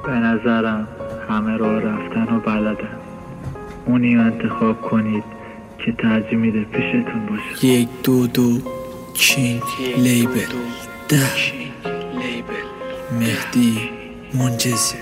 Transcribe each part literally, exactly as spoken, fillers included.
به نظرم همه راه رفتن و بلدن، اونی انتخاب کنید که ترجیح میده پیشتون باشه. یک دو دو کینگ لیبل ده مهدی منجزی.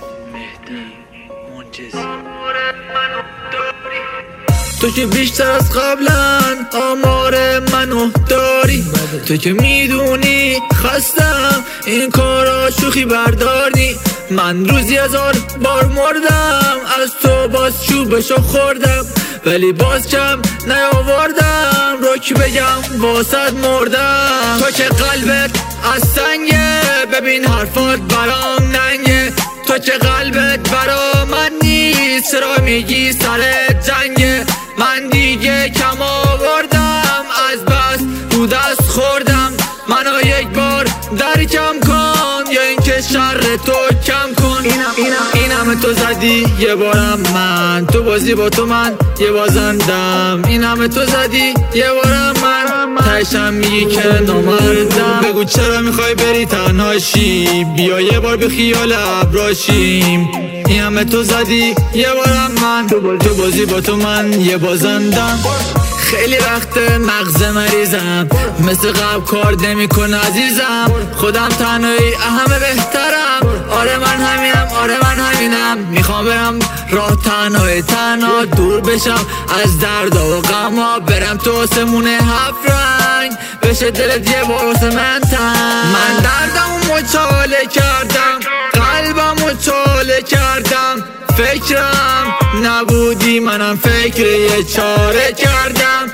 تو که بیشتر از قبلن آمار منو داری، تو که میدونی خستم این کارا شوخی برداری. من روزی هزار بار مردم از تو باز چوبشو خوردم، ولی باز کم نیاوردم روک بگم واسد مردم. تو که قلبت از سنگه ببین حرفات برام ننگه، تو که قلبت برا من نیست چرا میگی سر جنگه. من دیگه کم آوردم از بس رو دست خوردم، منو یک بار درکم کن یا اینکه شر تو کم کن. اینم اینم اینم تو زدی یه بارم من تو بازی با تو من یه بازندم. اینم تو زدی یه بارم من تشم میگی که نامردم. بگو چرا میخوای بری تنهاشی، بیا یه بار به خیال ابراشیم. این همه تو زدی یه بارم من تو بازی با تو من یه بازندم. خیلی وقت مغز مریضم مثل قبل کار نمیکنه عزیزم، خودم تنهایی همه بهترم. آره من همینم آره من همینم، میخوام برم راه تنهای تنها دور بشم از درد و غما، برم تو آسمون هفت رنگ بشه دلت یه بار واسه من تنگ. من دردمو مچاله کردم قلبمو چاله کردم، فکرم نبودی منم فکر یه چاره کردم.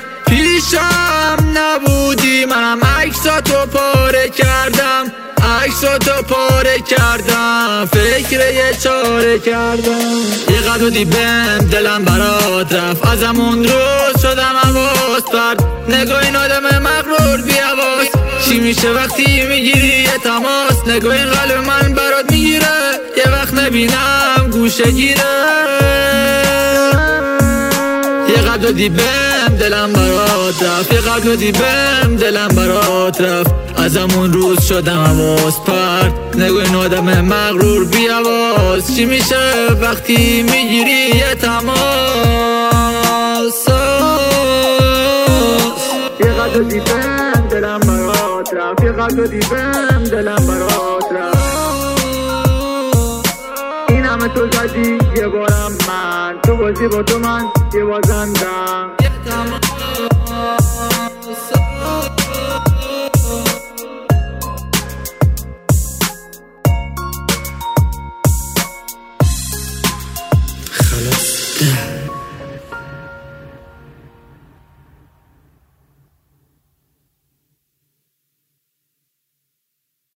پیشم نبودی منم عکساتو پاره کردم، عکساتو پاره کردم فکر یه چاره کردم. یه قدر دیبم دلم برات رفت ازمون روز شدم حواس پرد، نگاه این آدم مغرور بی حواس. چی میشه وقتی میگیری یه تماس، نگاه این قلب من برات میگیره یه وقت نبینم گوشه گیره. یه قدر دیبم دلم برات رفت، یه قدر دیبم دلم برات رفت ازمون روز شدم حواس پرد، نگاه این آدم مغرور بی حواس. چی میشه وقتی میگیری یه تماس. یه قدر دیبم دلم برات رفت، یه قدر دیبم دلم برات رفت. این همه تو زدی یه بارم من تو بازی با تو من یه بازندم. خلاص